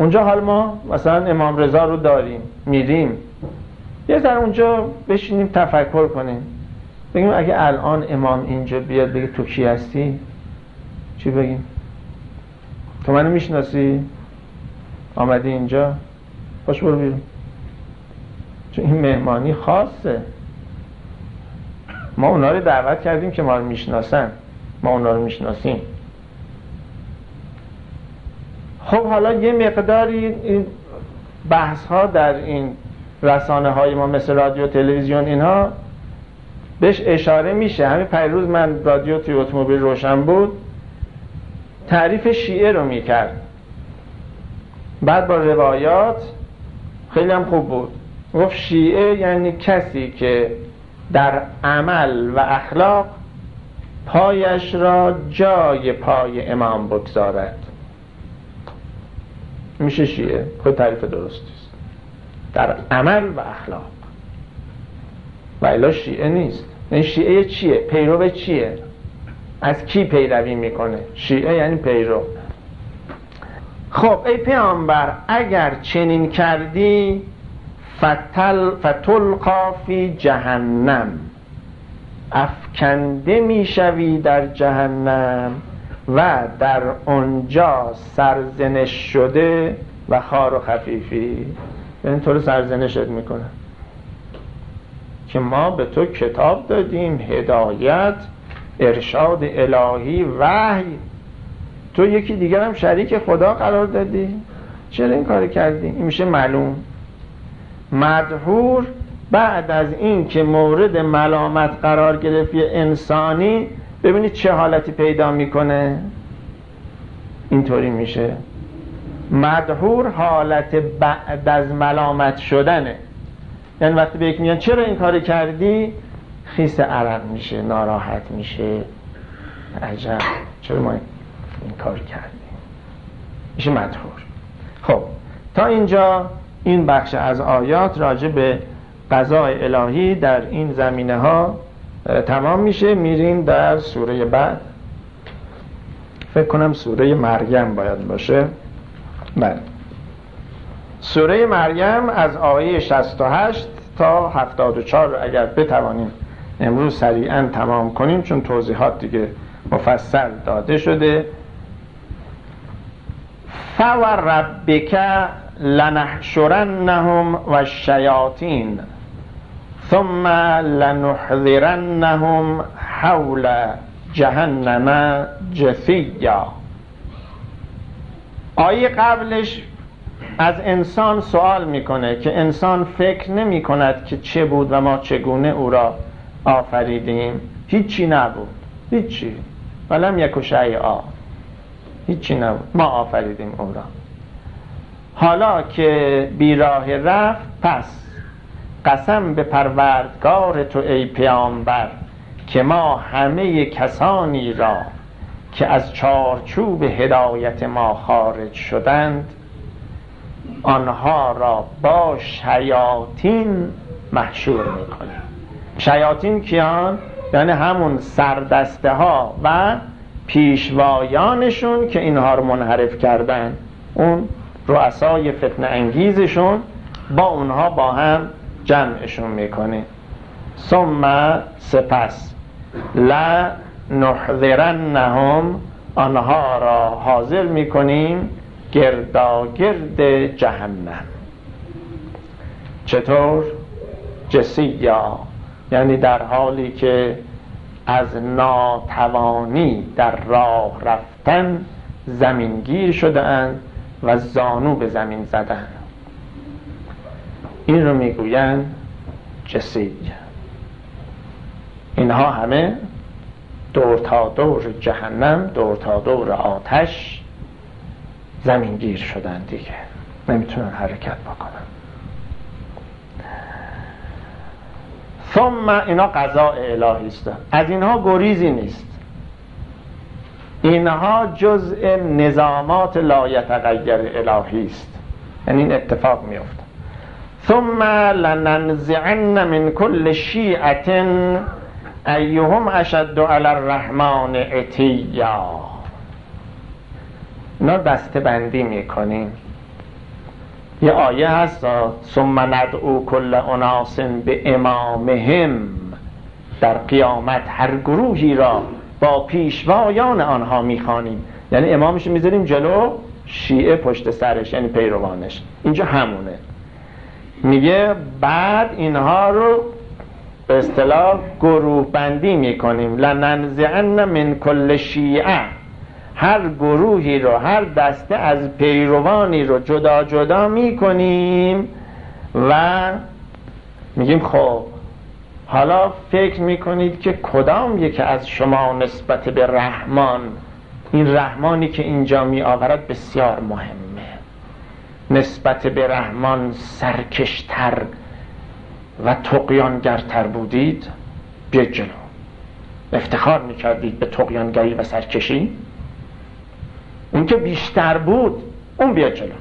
S2: اونجا حال ما مثلا امام رضا رو داریم، میریم یه ذره اونجا بشینیم تفکر کنیم، بگیم اگه الان امام اینجا بیاد بگه تو کی هستی، چی بگیم؟ تو منو میشناسی؟ آمدی اینجا؟ باش برو بیرون. چون این مهمانی خاصه، ما اونا رو دعوت کردیم که ما رو میشناسن، ما اونا رو میشناسیم. خب حالا یه مقداری این بحث ها در این رسانه های ما مثل رادیو تلویزیون اینها بهش اشاره میشه. همین پیروز من رادیو توی اتومبیل روشن بود، تعریف شیعه رو میکرد، بعد با روایات خیلی هم خوب بود. گفت شیعه یعنی کسی که در عمل و اخلاق پایش را جای پای امام بگذارد، میشه شیعه. خود تعریف درستیست، در عمل و اخلاق. و الا شیعه نیست. این شیعه چیه؟ پیرو چیه؟ از کی پیروی میکنه؟ شیعه یعنی پیرو. خب ای پیامبر اگر چنین کردی فتل فتلقا فی جهنم، افکنده میشوی در جهنم و در اونجا سرزنش شده و خار و خفیفی. یعنی تو رو سرزنشت میکنه که ما به تو کتاب دادیم، هدایت، ارشاد الهی، وحی، تو یکی دیگر هم شریک خدا قرار دادی، چرا این کار کردی؟ این میشه معلوم. مدحور بعد از این که مورد ملامت قرار گرفت یه انسانی، ببینید چه حالتی پیدا میکنه. اینطوری میشه مدحور، حالت بعد از ملامت شدنه. یعنی وقتی به یک میان چرا این کار کردی، خیس عرق میشه، ناراحت میشه، عجب چرا ما این کار کردیم، میشه مدحور. خب تا اینجا این بخش از آیات راجع به قضای الهی در این زمینه ها تمام میشه. میریم در سوره بعد، فکر کنم سوره مریم باید باشه. بله، سوره مریم از آیه شصت و هشت تا هفتاد و چهار اگر بتوانیم امروز سریعا تمام کنیم، چون توضیحات دیگه مفصل داده شده. فوربک لنحشرنهم والشیاطین ثم لنحذرنهم حول جهنم جثیا. آیه قبلش از انسان سوال میکنه که انسان فکر نمی کند که چه بود و ما چگونه او را آفریدیم. هیچی نبود، هیچی، ولم یک شیئا، هیچی نبود، ما آفریدیم او را. حالا که بیراه رفت، پس قسم به پروردگار تو ای پیامبر که ما همه کسانی را که از چارچوب هدایت ما خارج شدند آنها را با شیاطین محشور میکنیم. شیاطین کیان؟ یعنی همون سردسته ها و پیشوایانشون که اینها رو منحرف کردن، اون رؤسای فتنه انگیزشون، با اونها با هم جمعشون میکنه. ثم سپس لا نحذرنهم، آنها را حاضر میکنیم گرداگرد جهنم. چطور؟ جثیا، یعنی در حالی که از ناتوانی در راه رفتن زمینگیر شده اند و زانو به زمین زدن. این رو میگویند جثی. اینها همه دور تا دور جهنم، دور تا دور آتش زمینگیر شدن دیگه، نمیتونن حرکت بکنن. ثم اینا قضاء الهی است، از اینها گریزی نیست، اینها جزء نظامات لا یتغیر الهی است، یعنی این اتفاق میفته. ثم لننزعن من كل شیعة ایهم اشد علی الرحمن عتیا. اینا دسته بندی میکنیم یه آیه هست ثم ندعو کل اناس به امامهم، در قیامت هر گروهی را با پیشوایان آنها میخوانیم، یعنی امامش میذاریم جلو، شیعه پشت سرش، یعنی پیروانش. اینجا همونه. میگه بعد اینها رو به اصطلاح گروه بندی میکنیم، لننزعن من کل شیعه، هر گروهی رو، هر دسته از پیروانی رو جدا جدا میکنیم و میگیم خب حالا فکر میکنید که کدام یکی از شما نسبت به رحمان، این رحمانی که اینجا میآورد بسیار مهمه، نسبت به رحمان سرکشتر و طغیانگرتر بودید؟ بیا جلو. افتخار میکردید به طغیانگری و سرکشی؟ اون که بیشتر بود اون بیا جلو.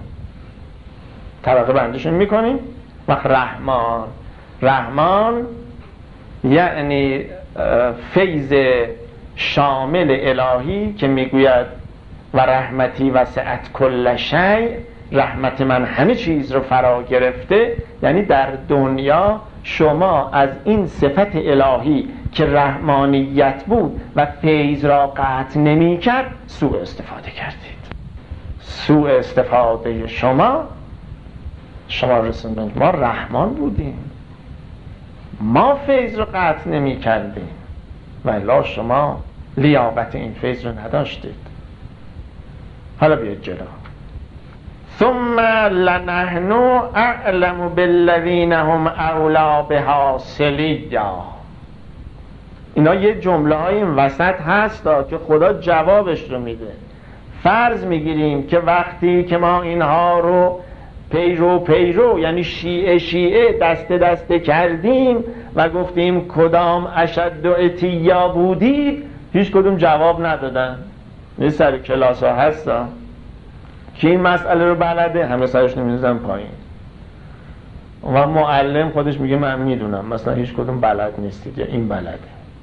S2: طبقه بندیشون میکنیم. وقت رحمان، رحمان یعنی فیض شامل الهی که میگوید و رحمتی وسعت کل شیء، رحمت من همه چیز رو فرا گرفته، یعنی در دنیا شما از این صفت الهی که رحمانیت بود و فیض را قطع نمی کرد سوء استفاده کردید. سوء استفاده شما شما رسوندید. ما رحمان بودیم، ما فیض رو قطع نمی کردیم و الا شما لیاقت این فیض رو نداشتید. حالا بیاید جلو. ثم لنحن اعلم بالذین هم اولی بها صلیا. اینا یه جمله های این وسط هست که خدا جوابش رو میده. فرض میگیریم که وقتی که ما اینها رو پیرو پیرو، یعنی شیعه شیعه دسته دسته کردیم و گفتیم کدام اشد و اتیا بودید، هیچ کدوم جواب ندادن. این سر کلاس ها هستا که این مسئله رو بلده، همه سرش نمیزن پایین و معلم خودش میگه من میدونم، مثلا هیچ کدوم بلد نیستید یا این بلده.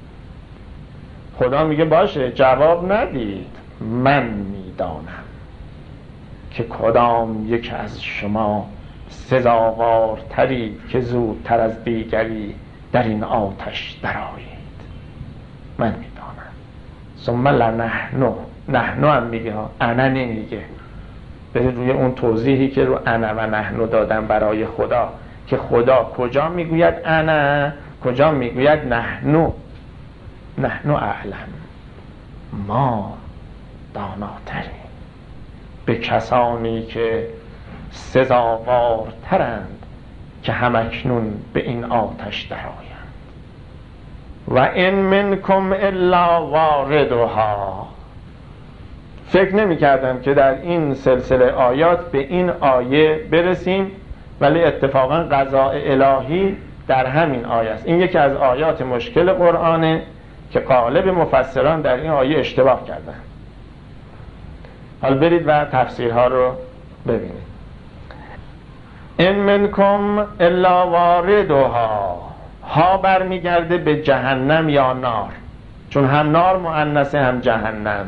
S2: خدا میگه باشه جواب ندید، من میدانم که کدام یک از شما سزاوارتری که زودتر از دیگری در این آتش درآیید. من میدانم. ثم لنحن، نحن هم میگه ها، انا نمیگه. برید روی اون توضیحی که رو انا و نحن دادن برای خدا، که خدا کجا میگوید انا، کجا میگوید نحن. نحن اعلم، ما داناتریم به کسانی که سزاوارترند که همکنون به این آتش درآیند. و ان منکم الا واردها. فکر نمی کردم که در این سلسله آیات به این آیه برسیم، ولی اتفاقا قضاء الهی در همین آیه است. این یکی از آیات مشکل قرآنه که غالب مفسران در این آیه اشتباه کردن. حالا برید و تفسیرها رو ببینید. ان منکم الا واردها، ها برمیگرده به جهنم یا نار، چون هم نار مؤنثه هم جهنم.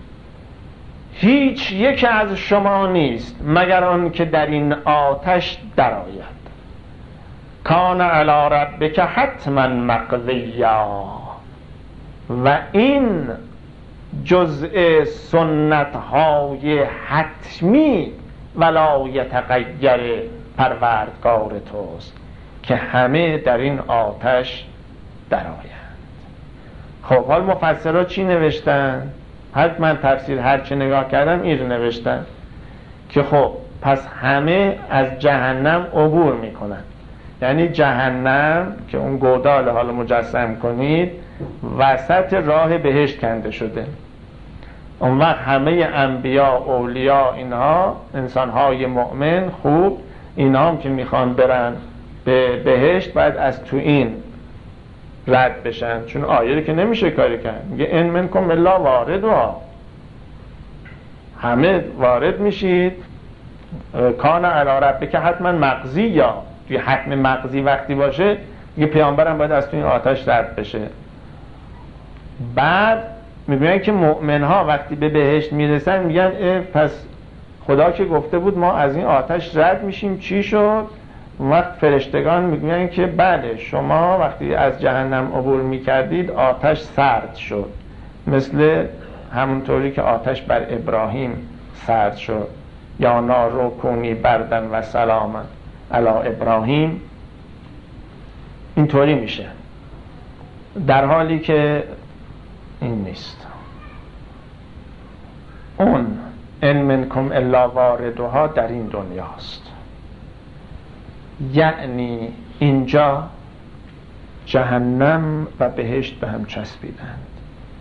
S2: هیچ یک از شما نیست مگر آن که در این آتش درآید. کان علی ربک حتما مقضیا. و این جزء سنت های حتمی ولا یتغیر پروردگار توست که همه در این آتش درآیند. خب حال مفسرها چی نوشتن؟ هر من تفسیر هر چی نگاه کردم این رو نوشتن که خب پس همه از جهنم عبور میکنن. یعنی جهنم که اون گودال حالا مجسم کنید وسط راه بهشت کنده شده. اون وقت همه انبیا، اولیا، اینها انسانهای مؤمن خوب، اینها هم که میخوان برن به بهشت باید از تو این رد بشن، چون آیه که نمیشه کاری کرد. میگه ان منکم الا واردها، همه وارد میشید. کان علی ربک حتما مقضی، یا توی حتم مقضی وقتی باشه میگه پیامبرم باید از تو این آتش رد بشه. بعد میگن که مؤمنها وقتی به بهشت میرسن میگن پس خدا که گفته بود ما از این آتش رد میشیم، چی شد؟ اون وقت فرشتگان میگن که بله شما وقتی از جهنم عبور میکردید آتش سرد شد، مثل همونطوری که آتش بر ابراهیم سرد شد، یا نار کونی بردن و سلاما علی ابراهیم. اینطوری میشه، در حالی که این نیست. اون ان منکم الا واردها در این دنیاست، یعنی اینجا جهنم و بهشت به هم چسبیدند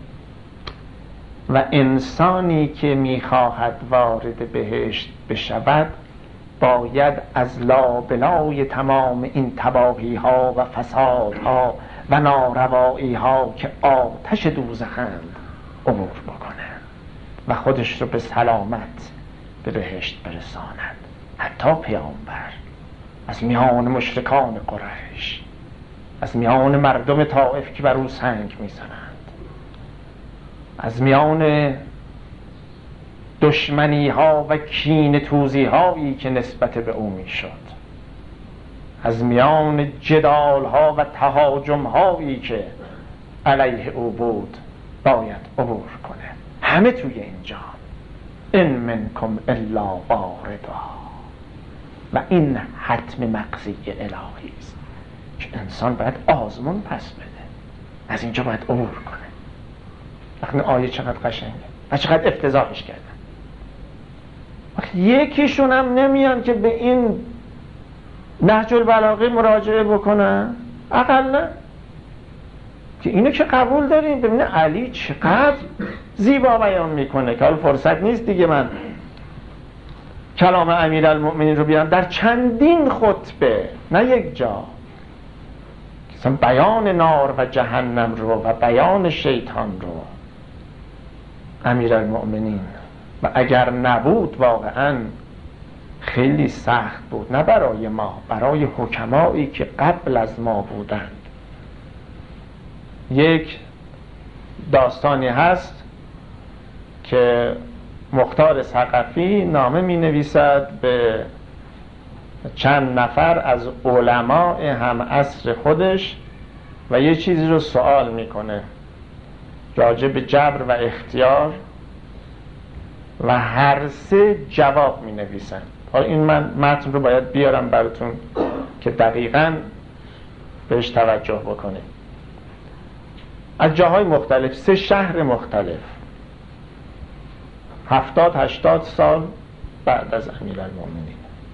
S2: و انسانی که میخواهد وارد بهشت بشود باید از لابلای تمام این تباهی ها و فساد ها و ناروایی ها که آتش دوزخند عبور بکنه و خودش رو به سلامت به بهشت برساند. حتی پیامبر از میان مشرکان قریش، از میان مردم طائف که بر او سنگ میزنند، از میان دشمنی ها و کین توزی هایی که نسبت به او میشد، از میان جدال ها و تهاجم هایی که علیه او بود باید عبور کنه. همه توی اینجا ان منکم الا واردها، و این حتم مقضی الهی است که انسان باید آزمون پس بده، از اینجا باید عبور کنه. وقتی آیه چقدر قشنگه و چقدر افتضاحش کردن. یکیشون هم نمیان که به این نهج البلاغه مراجعه بکنن، اقلا که اینو که قبول داریم. ببینه علی چقدر زیبا بیان میکنه که حالا فرصت نیست دیگه من کلام امیرالمؤمنین رو بیارم در چندین خطبه، نه یک جا، مثلا بیان نار و جهنم رو و بیان شیطان رو امیرالمؤمنین. و اگر نبود واقعا خیلی سخت بود، نه برای ما، برای حکمایی که قبل از ما بودند. یک داستانی هست که مختار ثقفی نامه می نویسد به چند نفر از علماء هم عصر خودش و یه چیزی رو سوال میکنه راجع به جبر و اختیار و هر سه جواب می نویسن. حالا این من متن رو باید بیارم براتون که دقیقاً بهش توجه بکنید. از جاهای مختلف، سه شهر مختلف، هفتاد هشتاد سال بعد از امیرالمؤمنین،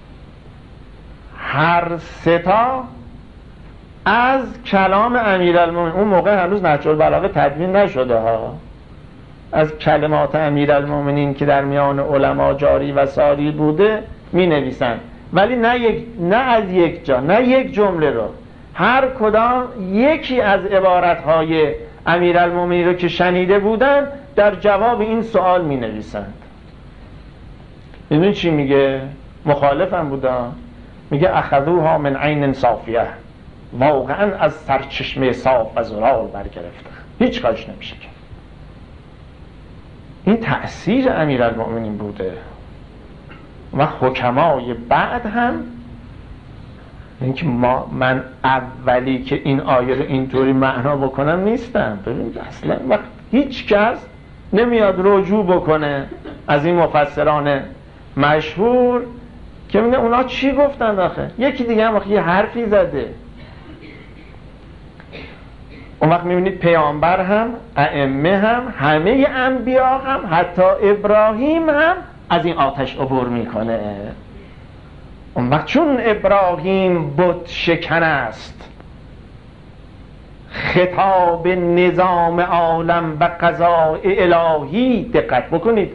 S2: هر سه تا از کلام امیرالمؤمنین. اون موقع هنوز نهج البلاغه تدوین نشده ها، از کلمات امیرالمؤمنین که در میان علما جاری و ساری بوده می نویسن، ولی نه یک، نه از یک جا، نه یک جمله رو، هر کدام یکی از عبارتهای امیرالمؤمنین رو که شنیده بودن در جواب این سوال می نویسند. اینو چی میگه؟ مخالفم بودن. میگه اخذوها من عین صافیه، واقعا از سرچشمه صاف و زلال برگرفته، هیچ کارش نمیشه که. این تأثیر امیرالمؤمنین بوده و حکمای بعد هم. اینکه ما من اولی که این آیه رو اینطوری معنا بکنم نیستم. ببینید اصلا وقت هیچ کس نمیاد رجوع بکنه از این مفسران مشهور که میگه اونا چی گفتن آخه. یکی دیگه هم یه حرفی زده. اون وقت میبینید پیامبر هم، ائمه هم، همه انبیا هم، حتی ابراهیم هم از این آتش عبور میکنه. اون وقت چون ابراهیم بت شکن است، خطاب نظام عالم و قضاء الهی، دقت بکنید،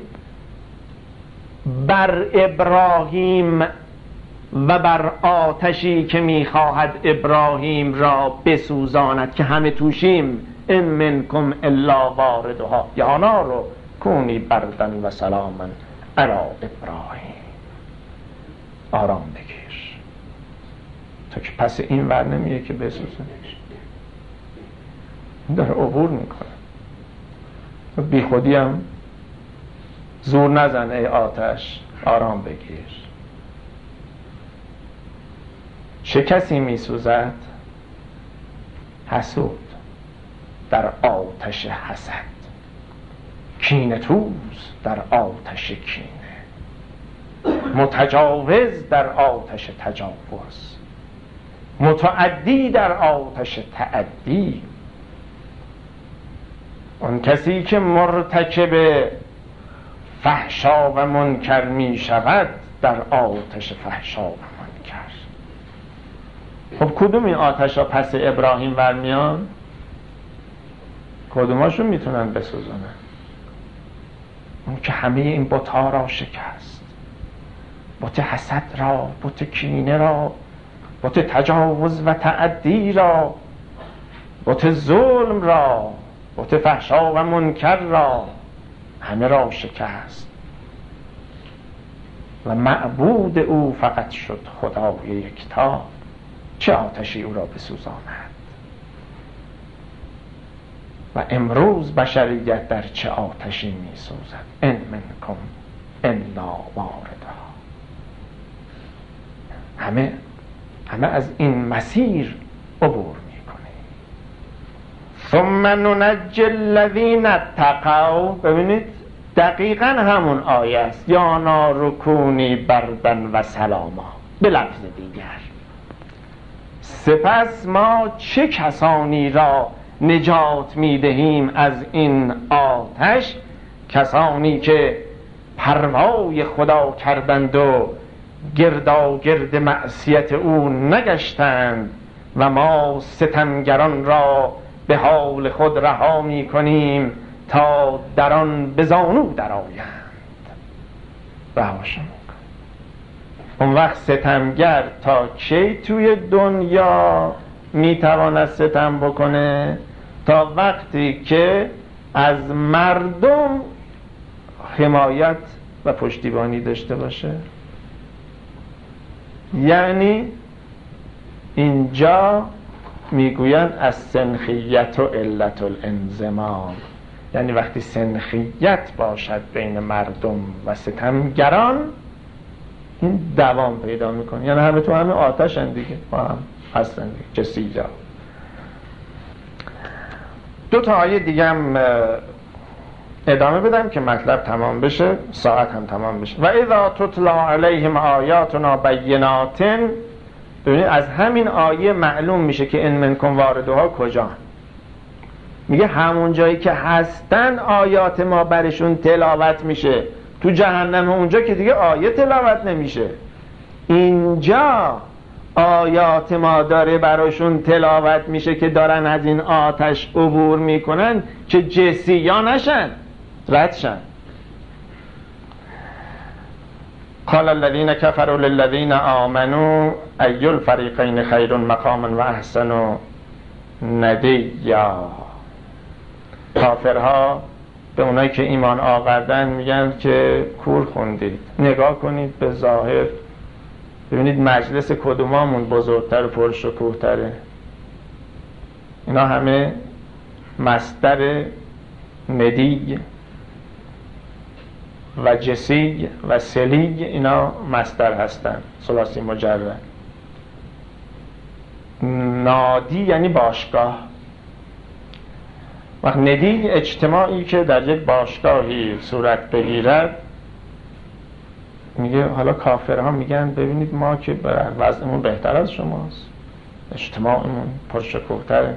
S2: بر ابراهیم و بر آتشی که میخواهد ابراهیم را بسوزاند که همه توشیم، ان منکم الا واردها یا نار کونی بردن و سلاما علی ابراهیم. آرام بگیر تا که پس این ور نمیه که بسوزنش. داره عبور میکنه. بی خودی هم زور نزن ای آتش، آرام بگیر. چه کسی می سوزد؟ حسود در آتش حسد، کینه توز در آتش کینه، متجاوز در آتش تجاوز، متعدی در آتش تعدی. اون کسی که مرتکب فحشا و منکر می شود در آتش فحشا و منکر. خب کدوم این آتش ها پس ابراهیم برمیان؟ کدوماشون میتونن بسوزونن؟ اون که همه این بت‌ها را شکست، بت حسد را، بت کینه را، بت تجاوز و تعدی را، بت ظلم را، بت فحشا و منکر را، همه را شکست و معبود او فقط شد خدای یکتا. چه آتشی او را بسوزاند؟ و امروز بشریت در چه آتشی می سوزد؟ ان منکم الا واردها. همه همه از این مسیر عبور می کنه. ثم ننجی الذین اتقوا. ببینید دقیقا همون آیه است، یا نار کونی بردن و سلاما. به لفظ دیگر، سپس ما چه کسانی را نجات میدهیم از این آتش؟ کسانی که پروای خدا کردند و گرداگرد معصیت او نگشتند و ما ستمگران را به حال خود رها میکنیم تا در آن به زانو درآیند. رهاشون. اون وقت ستمگر تا کی توی دنیا میتواند ستم بکنه؟ تا وقتی که از مردم حمایت و پشتیبانی داشته باشه. یعنی اینجا میگویند از سنخیت و علت الانضمام، یعنی وقتی سنخیت باشد بین مردم و ستمگران، این دوام پیدا میکنه. یعنی همه تو همه آتشن دیگه، با هم هستن دیگه، جسیجا. دو تا آیه دیگه هم ادامه بدم که مطلب تمام بشه، ساعت هم تمام بشه. و اذا تتلا علیهم آیاتنا بینات. ببینید از همین آیه معلوم میشه که ان منکم واردها کجا. میگه همون جایی که هستن آیات ما برشون تلاوت میشه. تو جهنم اونجا که دیگه آیه تلاوت نمیشه. اینجا آیات ما داره براشون تلاوت میشه که دارن از این آتش عبور میکنن که جسی یا نشن، رد شن. قال الذين كفروا للذين آمنوا أي الفريقين خير مقاما وأحسن ندیا. کافرها به اونایی که ایمان آوردن میگن که کور خوندید، نگاه کنید به ظاهر ببینید مجلس کدومامون بزرگتر و پرشکوه‌تره. اینا همه مصدر ندی و جسی و سلی، اینا مصدر هستن، ثلاثی مجرد. نادی یعنی باشگاه. وقت ندی اجتماعی که در یک باشگاهی صورت بگیرد. میگه حالا کافرها میگن ببینید ما که وضعمون بهتر از شماست، اجتماعمون پرشکوه‌تره.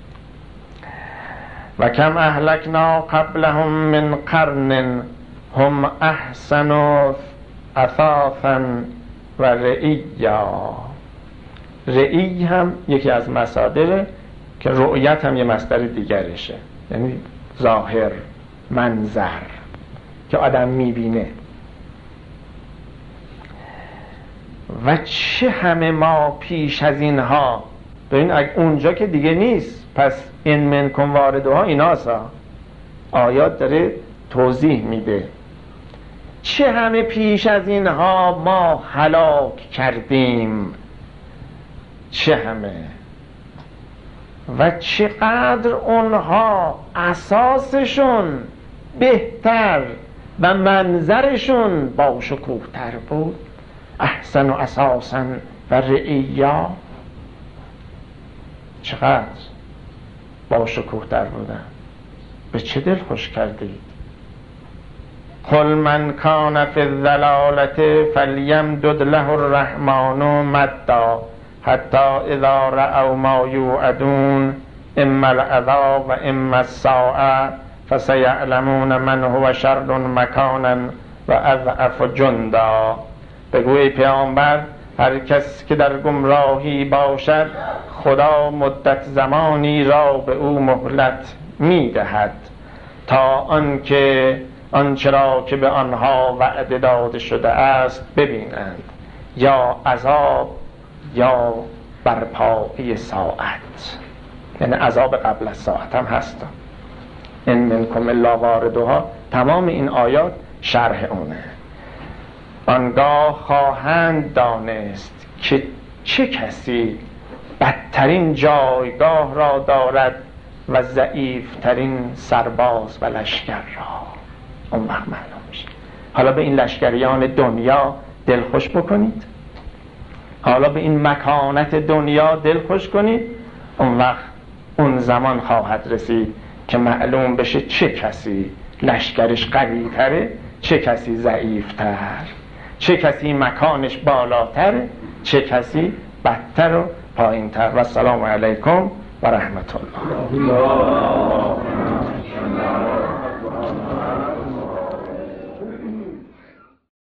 S2: و کم اهلکنا قبلهم من قرن هم احسن اثاثا و رئیا. رئی هم یکی از مصادره که رؤیت هم یه مصدر دیگرشه، یعنی ظاهر، منظر که آدم میبینه. و چه همه ما پیش از اینها. ببین اونجا که دیگه نیست، پس این منکم واردها ایناسا. آیات داره توضیح میده چه همه پیش از اینها ما هلاک کردیم، چه همه و چقدر اونها اساسشون بهتر، و منظرشون با شکوه تر بود. احسن و اساسا و رعیا، چقدر با شکوه تر بودن. به چه دل خوش کردید؟ قل من کان فی الضلالة فلیمدد له الرحمن مدا حتی اذا رأوا ما یوعدون اما العذاب و اما الساعة فسیعلمون من هو شر مکانا و اضعف جندا. بگو ای پیامبر، هر کس که در گمراهی باشد خدا مدت زمانی را به او مهلت میدهد تا آنکه آنچه را که به آنها وعده داده شده است ببینند، یا عذاب یا برپایی ساعت، یعنی عذاب قبل از ساعت هم هست. ان منکم الا واردها، تمام این آیات شرح اونه. آنگاه خواهند دانست که چه کسی بدترین جایگاه را دارد و ضعیفترین سرباز و لشکر را. اون وقت معلوم میشه. حالا به این لشکریان دنیا دلخوش بکنید، حالا به این مکانت دنیا دلخوش کنید، اون وقت اون زمان خواهد رسید که معلوم بشه چه کسی لشکرش قوی تره، چه کسی ضعیفتر، چه کسی مکانش بالاتر، چه کسی بدتر و پایینتر. و السلام علیکم و رحمت الله.